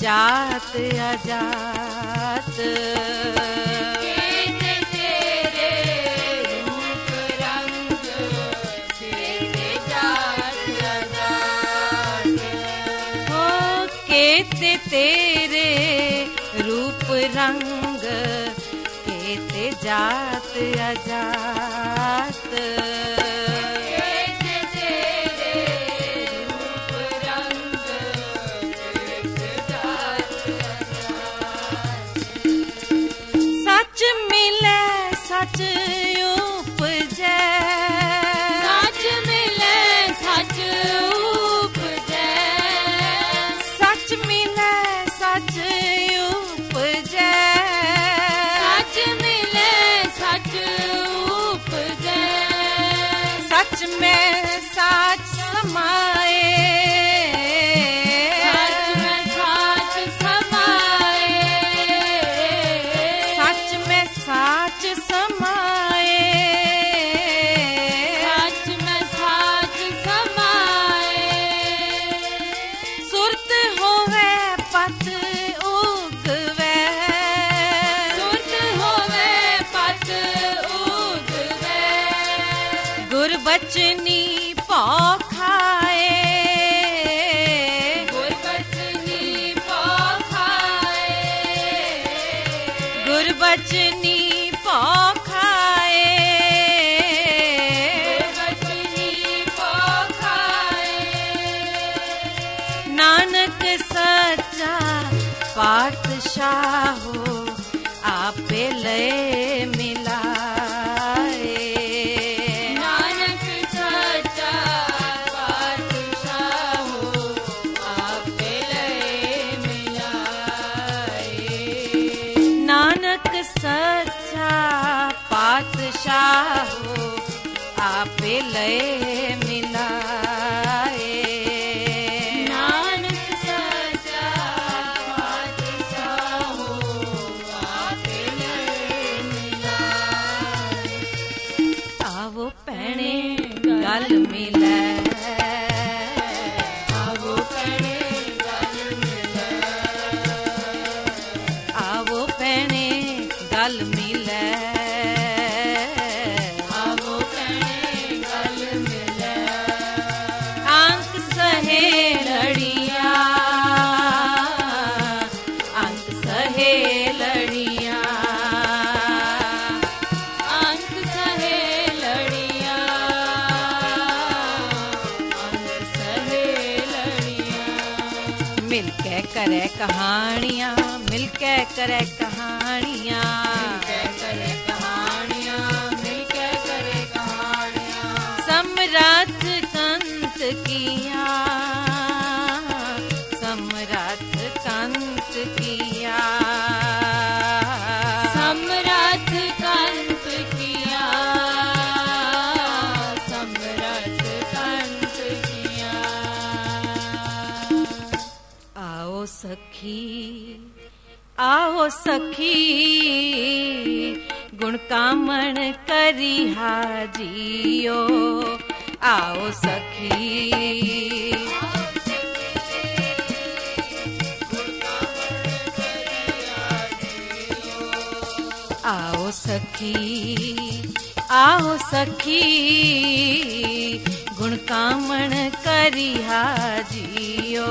जात अजात। केते तेरे रूप रंग केते जात अजात। हो केते तेरे रूप रंग केते जात अजात। सच मिले सच उपजै, सच मिले सच उपजै। सच मिले सच उपजै। सच मिले सच उपजै। सच में सच समाए। सच में सच समाए। सच में सच समाए। सच में सच समाए। सुरत होवे पत उगवे। सुरत होवे पत उगवे। गुरबचनी पौखाए। गुरबचनी पौखाए। गुरबचनी पौखाए। गुरबचनी पौखाए। नानक सच्चा पातशाह हो आपे लय मिलाए। नानक सच्चा पातशाह हो आपे लय मिलाए। नानक सच्चा पातशाह हो आपे लय मिलाए। नानक सच्चा पातशाह हो आपे लय मिलाए। आवो भैणे गल मिलै। आवो भैणे गल मिलै। आवो भैणे गल मिलै। आवो भैणे गल मिलै। अंक सहे लड़िया। अंक सहे लड़िया। अंक सहे लड़िया। अंक सहे लड़िया। मिलके करे कहानियां। मिलके करे कहानियां। मिलके करे कहानियां। मिलके करे कहानियां। समरथ कंत किया। समरथ कंत किया। समरथ कंत किया। समरथ कंत किया। आओ सखी आओ सखी गुण कामण करी हाजियो। आओ सखी आओ सखी आओ सखी गुण कामण करी हाजियो।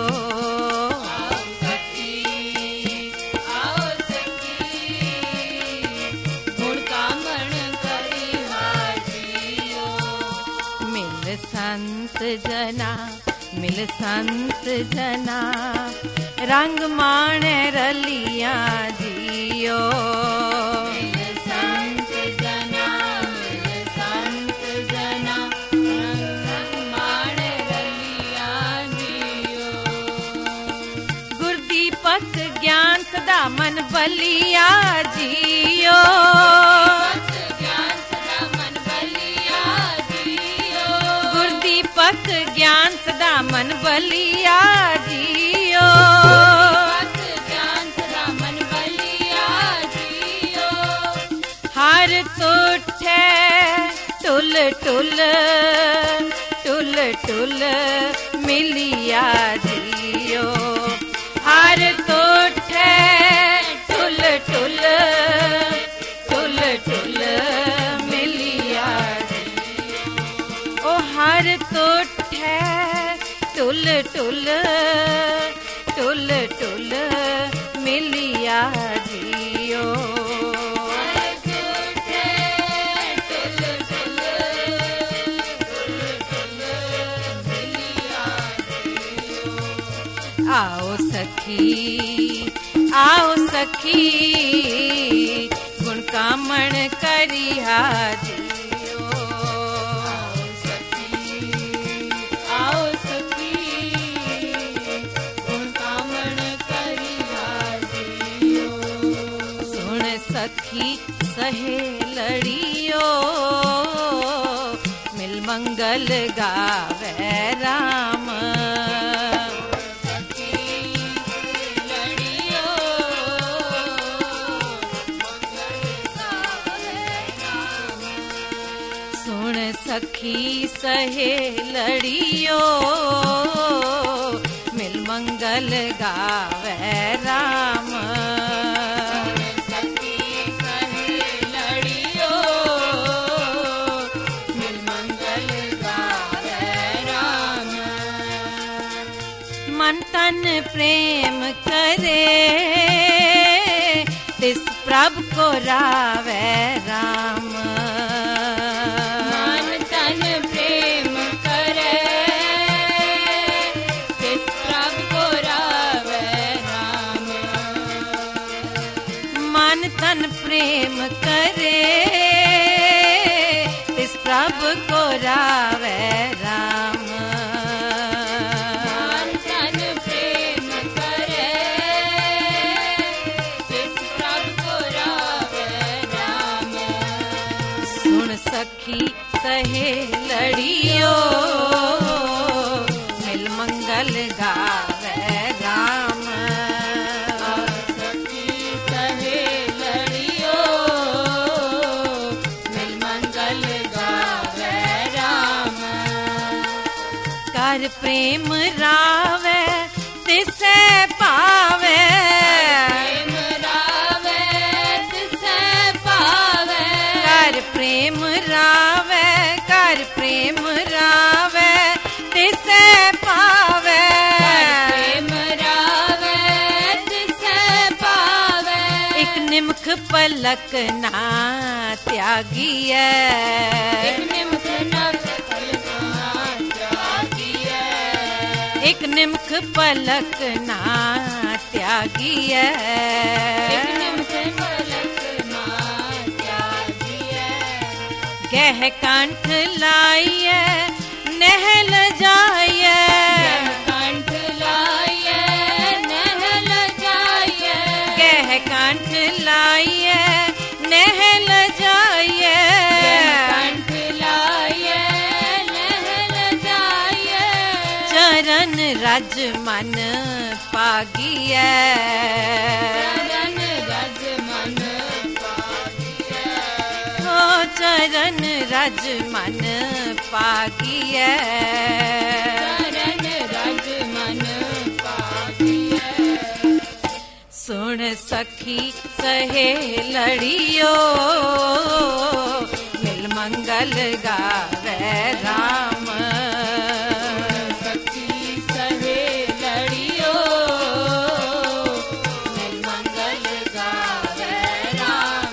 संत जना मिल संत जना रंग माणे रलिया जियो। मिल संत जना रंग माणे रलिया जियो। गुरदीपक ज्ञान सदा मन बलिया जियो। गुरदीपक ज्ञान सदा मन बलिया जियो। हर तोठे टुल टुल टुल टुल मिलिया जियो। हर तो उठे टुल टुल टुल टुल मिलिया जियो आओ सखी गुण कामण करिया जियो आओ सखी गुण कामण करिया जियो सुन सखी सहेलड़ियो मिल मंगल गावे राम सखी सहेलड़ियो मिल मंगल गावे राम सखी सहेलड़ियो मिल मंगल गावे राम मन तन प्रेम करे तिस प्रभु को रावे राम प्रेम करे इस प्रभु को रावे राम तन प्रेम करे इस प्रभु को रावे राम सुन सखी सहेलड़ियो मिल मंगल गावे राम कर प्रेम रावे तिसे पावे प्रेम रावे तिसे पावे कर प्रेम रावे कर प्रेम रावे तिसे पावे प्रेम रावे तिसे पावे एक निमख पलक ना त्यागी एक निमख एक निमख पलक ना त्यागी एक निमख पलक ना त्यागी गह कंठ लाइए नहल जाइए कंठ लाइए नहल जाइए गह कंठ लाइए नहल जाइए कंठ लाइए नहल जाइए चरण रज मन पागिए चरण रज मन पागिए हो चरण रज मन पागिए चरण रज मन पागिए सुन सखी सहेलड़ियो मिल मंगल गावे राम सखी सहेलड़ियो मिल मंगल गावे राम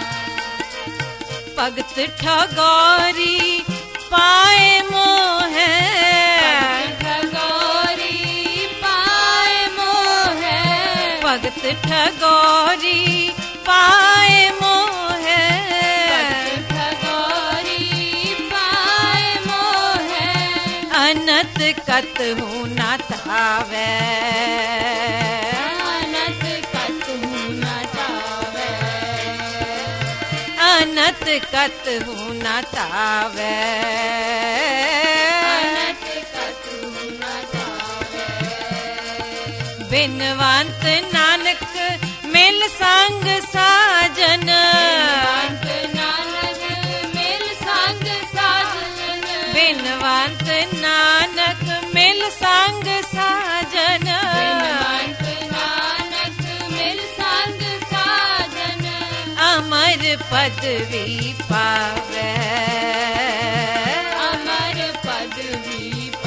भगत ठगोरी पाए मोहे ठगोरी पाए मोहे भगत ठगोरी पाए मोहे ठगोरी पाए मोहे अनत कत हूँ न तावे अनत कत हूँ न तावे अनत कत हूँ न तावे अनत कत हूँ न तावे बिनवंत नानक मिल संग साजन नानक मिल संग साजन बिनवंत नानक मिल संग साजन नानक मिल संग साजन अमर पदवी पावे अमर पदवी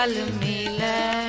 फल मिले।